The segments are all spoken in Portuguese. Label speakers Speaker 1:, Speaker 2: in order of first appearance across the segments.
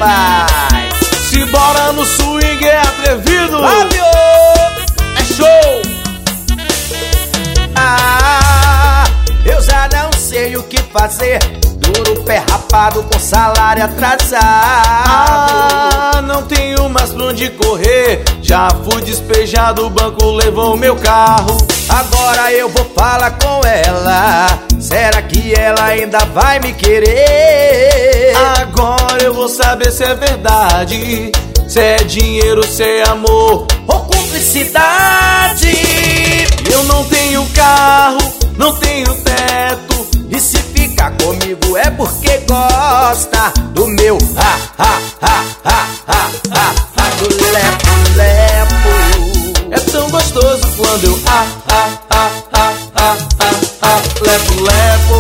Speaker 1: rapaz.
Speaker 2: Se bora no swing é atrevido.
Speaker 1: Fábio, é show. Eu já não sei o que fazer. Duro pé rapado com salário atrasado.
Speaker 2: Não tenho mais pra onde correr. Já fui despejado, o banco levou meu carro.
Speaker 1: Agora eu vou falar com ela. Será que ela ainda vai me querer?
Speaker 2: Agora eu vou saber se é verdade, se é dinheiro, se é amor
Speaker 1: ou cumplicidade.
Speaker 2: Eu não tenho carro, não tenho teto,
Speaker 1: e se ficar comigo é porque gosta do meu do lepo-lepo.
Speaker 2: É tão gostoso quando eu lepo-lepo.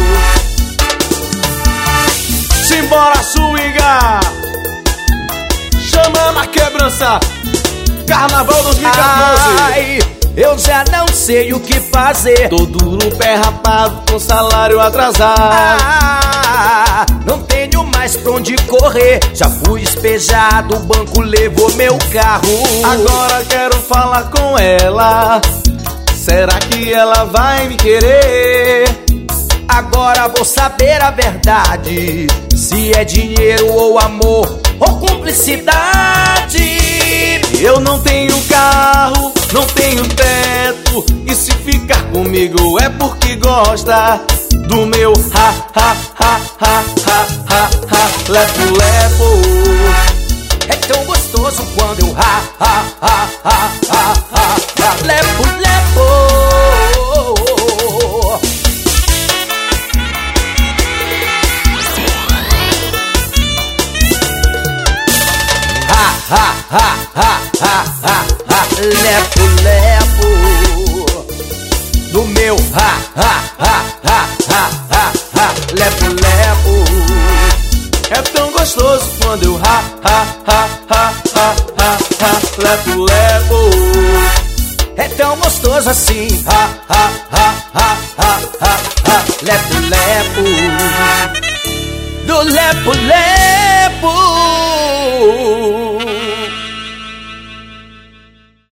Speaker 2: Simbora swingar, chama na quebrança, Carnaval 2014.
Speaker 1: Eu já não sei o que fazer.
Speaker 2: Tô duro, pé rapado, com salário atrasado.
Speaker 1: Não tenho mais pra onde correr. Já fui despejado, o banco levou meu carro.
Speaker 2: Agora quero falar com ela. Será que ela vai me querer?
Speaker 1: Agora vou saber a verdade, se é dinheiro ou amor ou cumplicidade.
Speaker 2: Eu não tenho carro, não tenho teto, e se ficar comigo é porque gosta do meu lepo-lepo.
Speaker 1: É tão gostoso quando eu lepo-lepo. Lepo-lepo do meu lepo-lepo.
Speaker 2: É tão gostoso quando eu lepo-lepo.
Speaker 1: É tão gostoso assim, lepo-lepo do lepo-lepo.